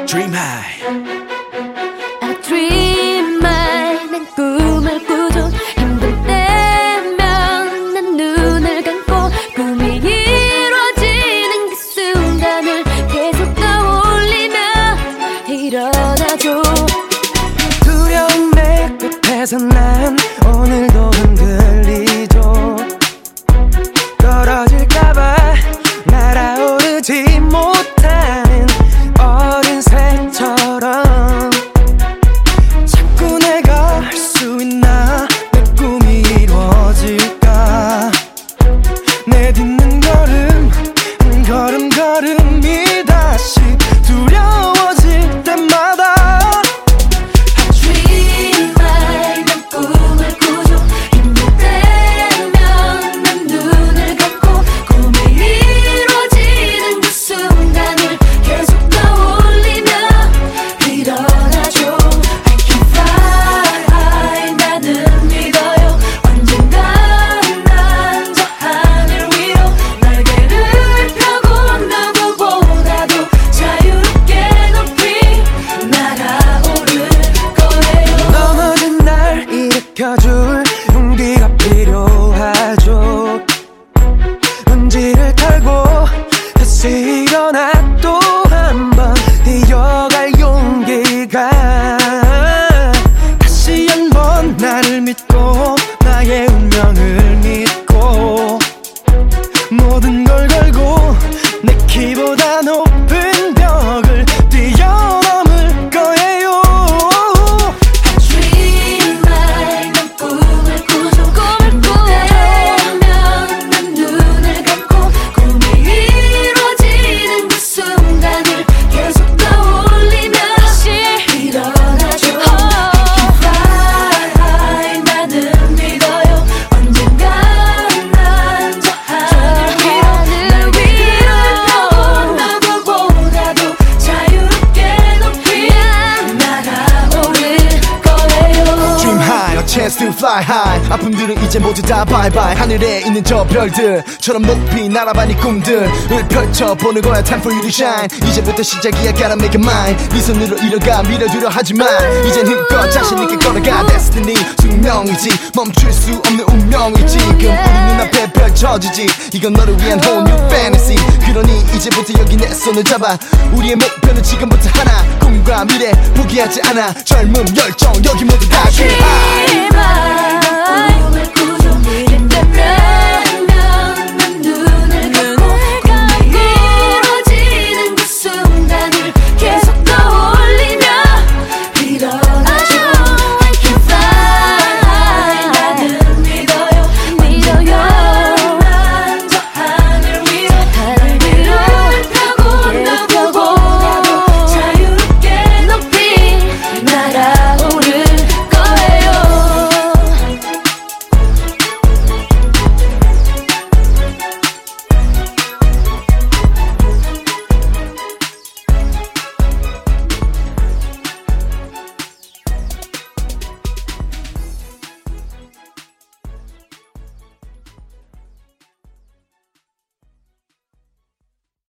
Dream high. I dream high. 난 꿈을 꾸죠. 힘들 때면 난 눈을 감고 꿈이 이루어지는 그 순간을 계속 떠올리며 일어나죠. 두려움의 끝에서 난 오늘도 흔들리죠. 떨어질까봐 날아오르지 못하는 어린 새처럼 자꾸 내가 할 수 있나 내 꿈이 이루어질까. 내딛는 걸음 한 걸음 걸음이 다시 두려워질 때마다 줄 용기가 필요하죠. 먼지를 털고 다시 일어나 또 한 번 뛰어갈 용기가 다시 한 번 나를 믿고 나의 운명을 믿고 모든 걸 걸고 내 키보다 높은 벽을 뛰어넘을 거예요. Chance to fly high. 아픔들은 이제 모두 다 bye bye. 하늘에 있는 저 별들처럼 높이 날아봐 네 꿈들을 펼쳐보는 거야. Time for you to shine. 이제부터 시작이야. Gotta make it mine. 네 손으로 이뤄가 밀어두려 하지만 이젠 힘껏 자신있게 걸어가. Destiny 숙명이지 멈출 수 없는 운명이지. 지금 우리 눈앞에 펼쳐지지. 이건 너를 위한 whole new fantasy. 그러니 이제부터 여기 내 손을 잡아. 우리의 목표는 지금부터 하나. 꿈과 미래 포기하지 않아. 젊음 열정 여기 모두 다 dream high. 꿈을 꾸죠. 힘든 날